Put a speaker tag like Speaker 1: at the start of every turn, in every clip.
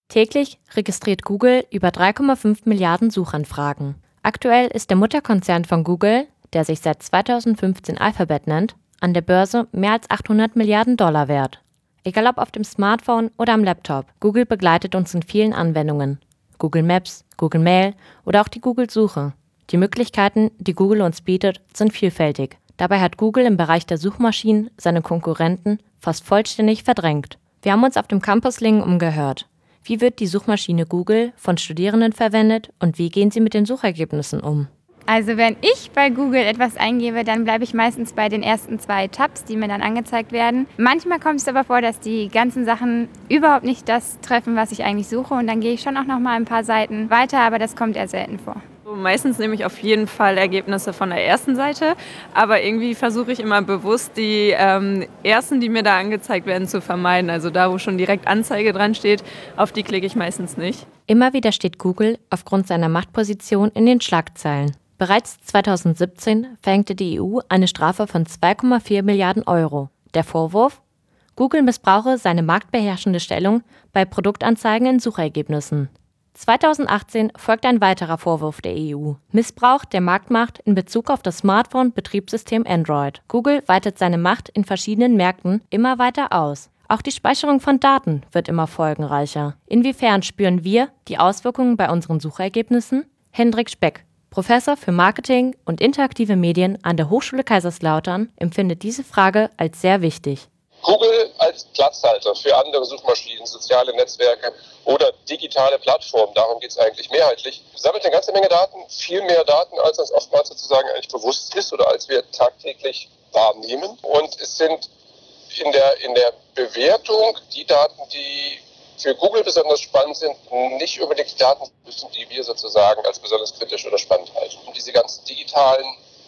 Speaker 1: Täglich registriert Google über 3,5 Milliarden Suchanfragen. Aktuell ist der Mutterkonzern von Google, der sich seit 2015 Alphabet nennt, an der Börse mehr als 800 Milliarden Dollar wert. Egal ob auf dem Smartphone oder am Laptop, Google begleitet uns in vielen Anwendungen. Google Maps, Google Mail oder auch die Google-Suche. Die Möglichkeiten, die Google uns bietet, sind vielfältig. Dabei hat Google im Bereich der Suchmaschinen seine Konkurrenten fast vollständig verdrängt. Wir haben uns auf dem Campus Lingen umgehört. Wie wird die Suchmaschine Google von Studierenden verwendet und wie gehen sie mit den Suchergebnissen um?
Speaker 2: Also wenn ich bei Google etwas eingebe, dann bleibe ich meistens bei den ersten 2 Tabs, die mir dann angezeigt werden. Manchmal kommt es aber vor, dass die ganzen Sachen überhaupt nicht das treffen, was ich eigentlich suche. Und dann gehe ich schon auch noch mal ein paar Seiten weiter, aber das kommt eher selten vor.
Speaker 3: Meistens nehme ich auf jeden Fall Ergebnisse von der ersten Seite, aber irgendwie versuche ich immer bewusst, die ersten, die mir da angezeigt werden, zu vermeiden. Also da, wo schon direkt Anzeige dran steht, auf die klicke ich meistens nicht.
Speaker 1: Immer wieder steht Google aufgrund seiner Machtposition in den Schlagzeilen. Bereits 2017 verhängte die EU eine Strafe von 2,4 Milliarden Euro. Der Vorwurf? Google missbrauche seine marktbeherrschende Stellung bei Produktanzeigen in Suchergebnissen. 2018 folgt ein weiterer Vorwurf der EU: Missbrauch der Marktmacht in Bezug auf das Smartphone-Betriebssystem Android. Google weitet seine Macht in verschiedenen Märkten immer weiter aus. Auch die Speicherung von Daten wird immer folgenreicher. Inwiefern spüren wir die Auswirkungen bei unseren Suchergebnissen? Hendrik Speck, Professor für Marketing und interaktive Medien an der Hochschule Kaiserslautern, empfindet diese Frage als sehr wichtig.
Speaker 4: Google als Platzhalter für andere Suchmaschinen, soziale Netzwerke oder digitale Plattformen, darum geht es eigentlich mehrheitlich, sammelt eine ganze Menge Daten, viel mehr Daten, als uns oftmals sozusagen eigentlich bewusst ist oder als wir tagtäglich wahrnehmen. Und es sind in der Bewertung die Daten, die für Google besonders spannend sind, nicht unbedingt die Daten, die wir sozusagen als besonders kritisch oder spannend halten. Und diese ganzen digitalen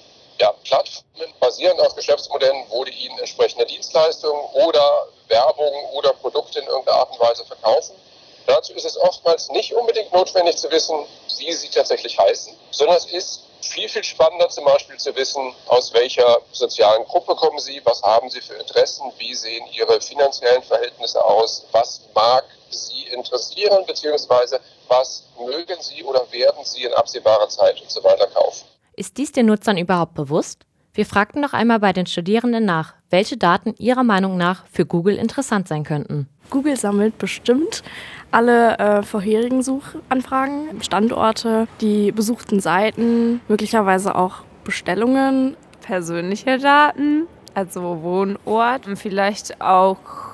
Speaker 4: Plattformen basieren auf Geschäftsmodellen, wo die ihnen entsprechende Dienstleistungen oder Werbung oder Produkte in irgendeiner Art und Weise verkaufen. Dazu ist es oftmals nicht unbedingt notwendig zu wissen, wie sie tatsächlich heißen, sondern es ist viel, viel spannender zum Beispiel zu wissen, aus welcher sozialen Gruppe kommen sie, was haben sie für Interessen, wie sehen ihre finanziellen Verhältnisse aus, was mag sie interessieren, beziehungsweise was mögen sie oder werden sie in absehbarer Zeit und so weiter kaufen.
Speaker 1: Ist dies den Nutzern überhaupt bewusst? Wir fragten noch einmal bei den Studierenden nach, welche Daten ihrer Meinung nach für Google interessant sein könnten.
Speaker 5: Google sammelt bestimmt alle vorherigen Suchanfragen, Standorte, die besuchten Seiten, möglicherweise auch Bestellungen.
Speaker 3: Persönliche Daten, also Wohnort und vielleicht auch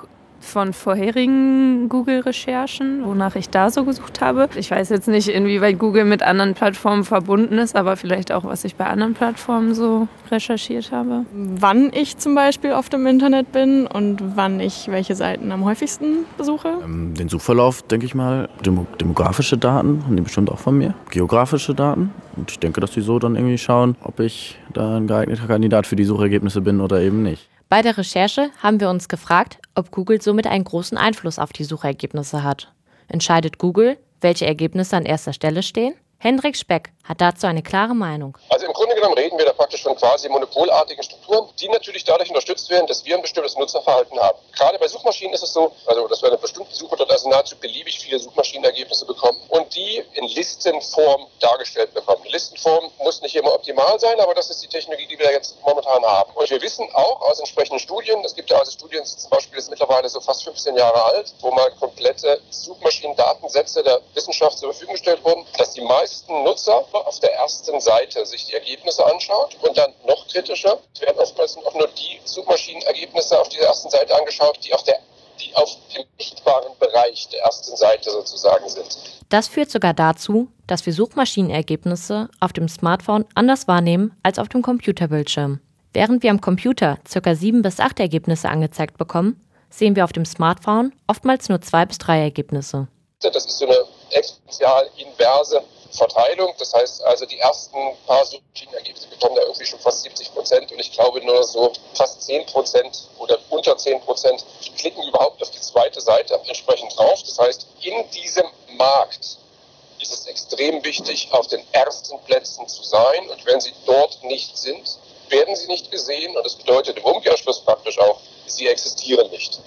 Speaker 3: von vorherigen Google-Recherchen, wonach ich da so gesucht habe. Ich weiß jetzt nicht, inwieweit Google mit anderen Plattformen verbunden ist, aber vielleicht auch, was ich bei anderen Plattformen so recherchiert habe.
Speaker 6: Wann ich zum Beispiel auf dem Internet bin und wann ich welche Seiten am häufigsten besuche.
Speaker 7: Den Suchverlauf, denke ich mal. Demografische Daten haben die bestimmt auch von mir. Geografische Daten. Und ich denke, dass die so dann irgendwie schauen, ob ich da ein geeigneter Kandidat für die Suchergebnisse bin oder eben nicht.
Speaker 1: Bei der Recherche haben wir uns gefragt, ob Google somit einen großen Einfluss auf die Suchergebnisse hat. Entscheidet Google, welche Ergebnisse an erster Stelle stehen? Hendrik Speck hat dazu eine klare Meinung.
Speaker 4: Also im Grunde genommen reden wir da praktisch von quasi monopolartigen Strukturen, die natürlich dadurch unterstützt werden, dass wir ein bestimmtes Nutzerverhalten haben. Gerade bei Suchmaschinen ist es so, also dass wir eine bestimmte Suche dort also nahezu beliebig viele Suchmaschinenergebnisse bekommen und die in Listenform dargestellt bekommen. Die Listenform muss nicht immer optimal sein, aber das ist die Technologie, die wir jetzt momentan haben. Und wir wissen auch aus entsprechenden Studien, es gibt ja also Studien, zum Beispiel ist mittlerweile so fast 15 Jahre alt, wo mal komplette Suchmaschinen-Datensätze der Wissenschaft zur Verfügung gestellt wurden, dass die meisten Nutzer auf der ersten Seite sich die Ergebnisse anschaut und dann noch kritischer werden oftmals auch nur die Suchmaschinenergebnisse auf dieser ersten Seite angeschaut, die auf dem sichtbaren Bereich der ersten Seite sozusagen sind.
Speaker 1: Das führt sogar dazu, dass wir Suchmaschinenergebnisse auf dem Smartphone anders wahrnehmen als auf dem Computerbildschirm. Während wir am Computer ca. 7 bis 8 Ergebnisse angezeigt bekommen, sehen wir auf dem Smartphone oftmals nur 2 bis 3 Ergebnisse.
Speaker 4: Das ist so eine exponentiell inverse Verteilung. Das heißt also, die ersten paar Suchmaschinenergebnisse bekommen da irgendwie schon fast 70% und ich glaube nur so fast 10% oder unter 10% klicken überhaupt auf die zweite Seite entsprechend drauf. Das heißt, in diesem Markt ist es extrem wichtig, auf den ersten Plätzen zu sein und wenn sie dort nicht sind, werden sie nicht gesehen und das bedeutet im Umkehrschluss praktisch auch, sie existieren nicht.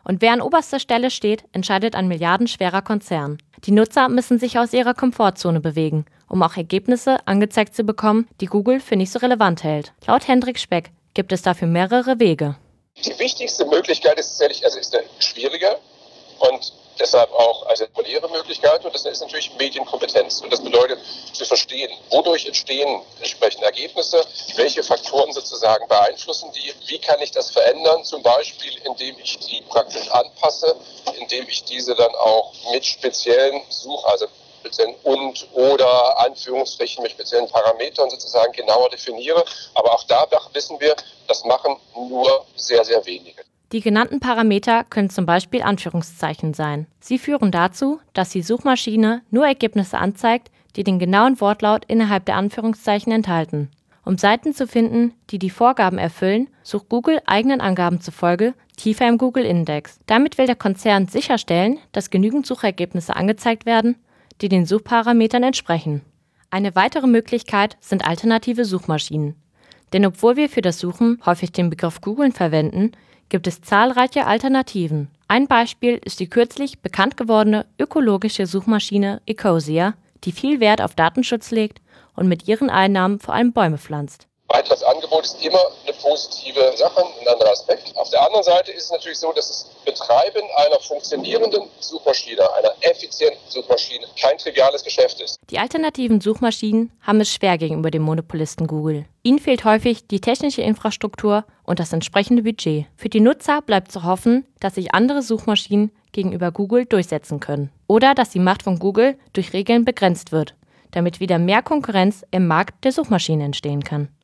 Speaker 1: Und wer an oberster Stelle steht, entscheidet ein milliardenschwerer Konzern. Die Nutzer müssen sich aus ihrer Komfortzone bewegen, um auch Ergebnisse angezeigt zu bekommen, die Google für nicht so relevant hält. Laut Hendrik Speck gibt es dafür mehrere Wege.
Speaker 4: Die wichtigste Möglichkeit ist tatsächlich, ist eine schwierige und deshalb auch eine populäre Möglichkeit, und das ist natürlich Medienkompetenz. Und das bedeutet, zu verstehen, wodurch entstehen entsprechende Ergebnisse, welche Faktoren sozusagen beeinflussen die, wie kann ich das verändern, zum Beispiel indem ich die praktisch anpasse, indem ich diese dann auch mit speziellen speziellen oder Anführungsstrichen mit speziellen Parametern sozusagen genauer definiere. Aber auch da wissen wir, das machen nur sehr, sehr wenige.
Speaker 1: Die genannten Parameter können zum Beispiel Anführungszeichen sein. Sie führen dazu, dass die Suchmaschine nur Ergebnisse anzeigt, die den genauen Wortlaut innerhalb der Anführungszeichen enthalten. Um Seiten zu finden, die die Vorgaben erfüllen, sucht Google eigenen Angaben zufolge tiefer im Google-Index. Damit will der Konzern sicherstellen, dass genügend Suchergebnisse angezeigt werden, die den Suchparametern entsprechen. Eine weitere Möglichkeit sind alternative Suchmaschinen. Denn obwohl wir für das Suchen häufig den Begriff Googeln verwenden, gibt es zahlreiche Alternativen. Ein Beispiel ist die kürzlich bekannt gewordene ökologische Suchmaschine Ecosia, die viel Wert auf Datenschutz legt und mit ihren Einnahmen vor allem Bäume pflanzt.
Speaker 4: Weiteres Angebot ist immer eine positive Sache, ein anderer Aspekt. Auf der anderen Seite ist es natürlich so, dass das Betreiben einer funktionierenden Suchmaschine, einer effizienten Suchmaschine, kein triviales Geschäft ist.
Speaker 1: Die alternativen Suchmaschinen haben es schwer gegenüber dem Monopolisten Google. Ihnen fehlt häufig die technische Infrastruktur und das entsprechende Budget. Für die Nutzer bleibt zu hoffen, dass sich andere Suchmaschinen gegenüber Google durchsetzen können. Oder dass die Macht von Google durch Regeln begrenzt wird, damit wieder mehr Konkurrenz im Markt der Suchmaschinen entstehen kann.